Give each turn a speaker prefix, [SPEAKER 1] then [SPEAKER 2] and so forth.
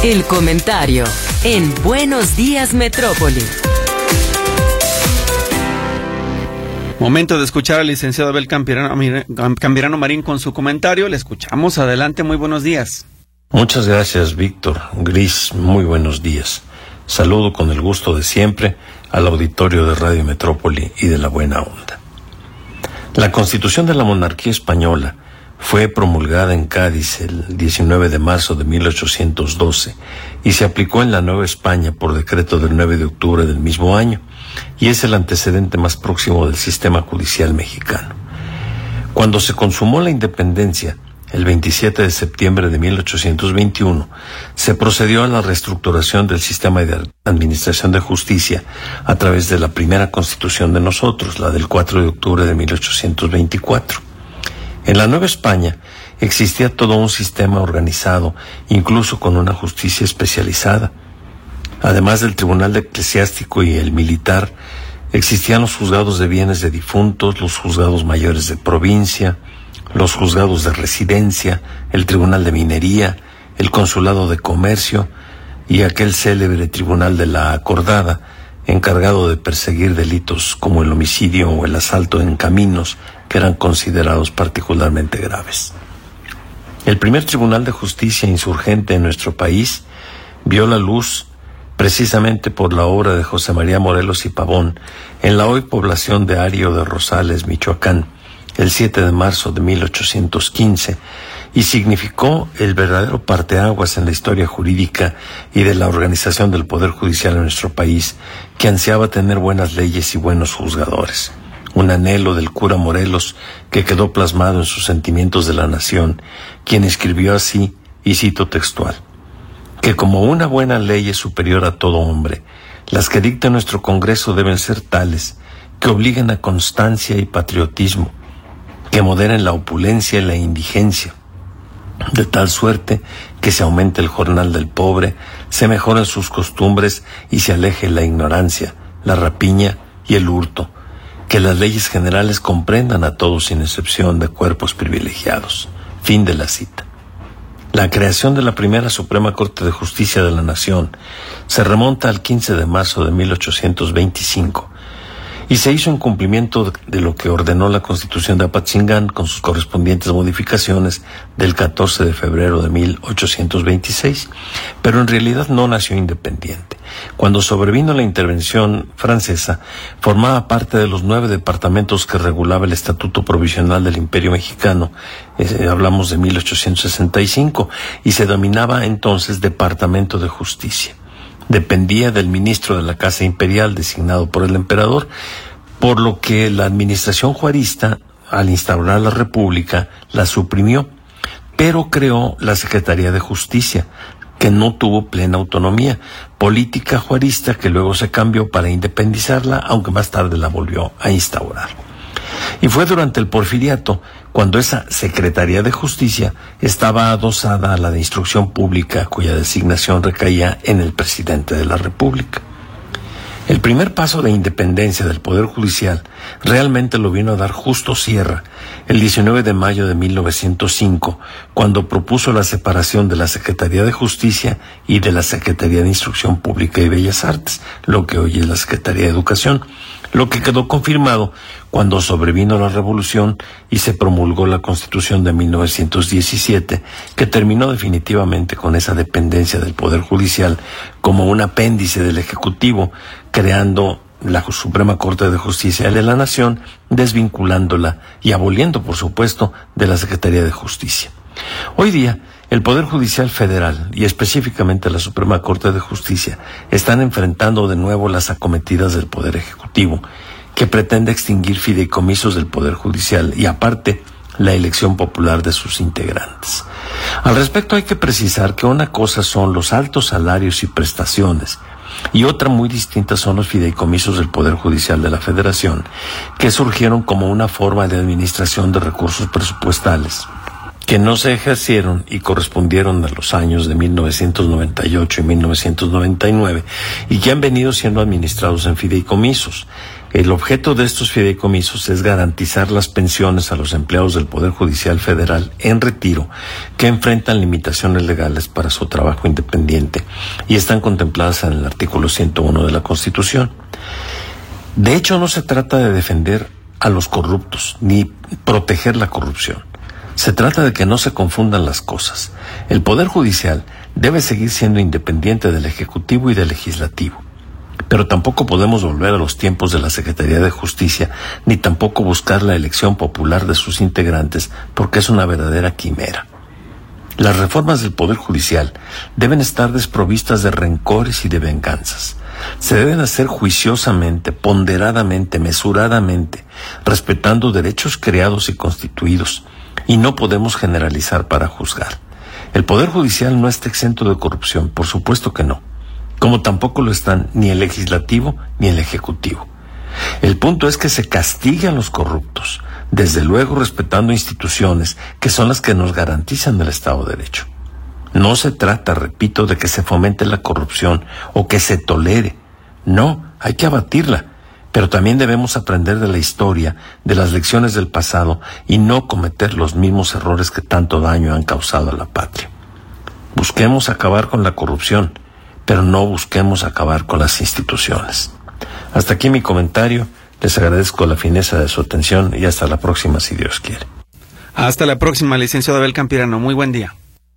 [SPEAKER 1] El comentario en Buenos Días Metrópoli.
[SPEAKER 2] Momento de escuchar al licenciado Abel Campirano Marín con su comentario. Le escuchamos. Adelante, muy buenos días.
[SPEAKER 3] Muchas gracias, Víctor. Gris, muy buenos días. Saludo con el gusto de siempre al auditorio de Radio Metrópoli y de La Buena Onda. La Constitución de la Monarquía Española fue promulgada en Cádiz el 19 de marzo de 1812 y se aplicó en la Nueva España por decreto del 9 de octubre del mismo año, y es el antecedente más próximo del sistema judicial mexicano. Cuando se consumó la independencia, el 27 de septiembre de 1821, se procedió a la reestructuración del sistema de administración de justicia a través de la primera Constitución de nosotros, la del 4 de octubre de 1824. En la Nueva España existía todo un sistema organizado, incluso con una justicia especializada. Además del tribunal eclesiástico y el militar, existían los juzgados de bienes de difuntos, los juzgados mayores de provincia, los juzgados de residencia, el tribunal de minería, el consulado de comercio y aquel célebre tribunal de la acordada, encargado de perseguir delitos como el homicidio o el asalto en caminos, que eran considerados particularmente graves. El primer Tribunal de Justicia insurgente en nuestro país vio la luz precisamente por la obra de José María Morelos y Pavón en la hoy población de Ario de Rosales, Michoacán, el 7 de marzo de 1815, y significó el verdadero parteaguas en la historia jurídica y de la organización del Poder Judicial en nuestro país, que ansiaba tener buenas leyes y buenos juzgadores. Un anhelo del cura Morelos que quedó plasmado en sus Sentimientos de la Nación, quien escribió así, y cito textual: que como una buena ley es superior a todo hombre, las que dicta nuestro Congreso deben ser tales que obliguen a constancia y patriotismo, que moderen la opulencia y la indigencia, de tal suerte que se aumente el jornal del pobre, se mejoren sus costumbres y se aleje la ignorancia, la rapiña y el hurto, que las leyes generales comprendan a todos sin excepción de cuerpos privilegiados. Fin de la cita. La creación de la primera Suprema Corte de Justicia de la Nación se remonta al 15 de marzo de 1825 y se hizo en cumplimiento de lo que ordenó la Constitución de Apatzingán con sus correspondientes modificaciones del 14 de febrero de 1826, pero en realidad no nació independiente. Cuando sobrevino la intervención francesa, formaba parte de los 9 departamentos que regulaba el Estatuto Provisional del Imperio Mexicano, hablamos de 1865, y se denominaba entonces Departamento de Justicia. Dependía del ministro de la Casa Imperial designado por el emperador, por lo que la administración juarista, al instaurar la República, la suprimió, pero creó la Secretaría de Justicia, que no tuvo plena autonomía, política juarista que luego se cambió para independizarla, aunque más tarde la volvió a instaurar. Y fue durante el Porfiriato cuando esa Secretaría de Justicia estaba adosada a la de Instrucción Pública, cuya designación recaía en el presidente de la República. El primer paso de independencia del Poder Judicial realmente lo vino a dar Justo Sierra el 19 de mayo de 1905, cuando propuso la separación de la Secretaría de Justicia y de la Secretaría de Instrucción Pública y Bellas Artes, lo que hoy es la Secretaría de Educación, lo que quedó confirmado cuando sobrevino la Revolución y se promulgó la Constitución de 1917, que terminó definitivamente con esa dependencia del Poder Judicial como un apéndice del Ejecutivo, creando la Suprema Corte de Justicia de la Nación, desvinculándola y aboliendo, por supuesto, de la Secretaría de Justicia. Hoy día, el Poder Judicial Federal y específicamente la Suprema Corte de Justicia están enfrentando de nuevo las acometidas del Poder Ejecutivo, que pretende extinguir fideicomisos del Poder Judicial y aparte la elección popular de sus integrantes. Al respecto hay que precisar que una cosa son los altos salarios y prestaciones y otra muy distinta son los fideicomisos del Poder Judicial de la Federación, que surgieron como una forma de administración de recursos presupuestales, que no se ejercieron y correspondieron a los años de 1998 y 1999 y que han venido siendo administrados en fideicomisos. El objeto de estos fideicomisos es garantizar las pensiones a los empleados del Poder Judicial Federal en retiro que enfrentan limitaciones legales para su trabajo independiente y están contempladas en el artículo 101 de la Constitución. De hecho, no se trata de defender a los corruptos ni proteger la corrupción. Se trata de que no se confundan las cosas. El Poder Judicial debe seguir siendo independiente del Ejecutivo y del Legislativo. Pero tampoco podemos volver a los tiempos de la Secretaría de Justicia, ni tampoco buscar la elección popular de sus integrantes, porque es una verdadera quimera. Las reformas del Poder Judicial deben estar desprovistas de rencores y de venganzas. Se deben hacer juiciosamente, ponderadamente, mesuradamente, respetando derechos creados y constituidos, y no podemos generalizar para juzgar. El Poder Judicial no está exento de corrupción, por supuesto que no, como tampoco lo están ni el Legislativo ni el Ejecutivo. El punto es que se castigue a los corruptos, desde luego respetando instituciones que son las que nos garantizan el Estado de Derecho. No se trata, repito, de que se fomente la corrupción o que se tolere. No, hay que abatirla, pero también debemos aprender de la historia, de las lecciones del pasado y no cometer los mismos errores que tanto daño han causado a la patria. Busquemos acabar con la corrupción, pero no busquemos acabar con las instituciones. Hasta aquí mi comentario. Les agradezco la fineza de su atención y hasta la próxima, si Dios quiere.
[SPEAKER 2] Hasta la próxima, licenciado Abel Campirano. Muy buen día.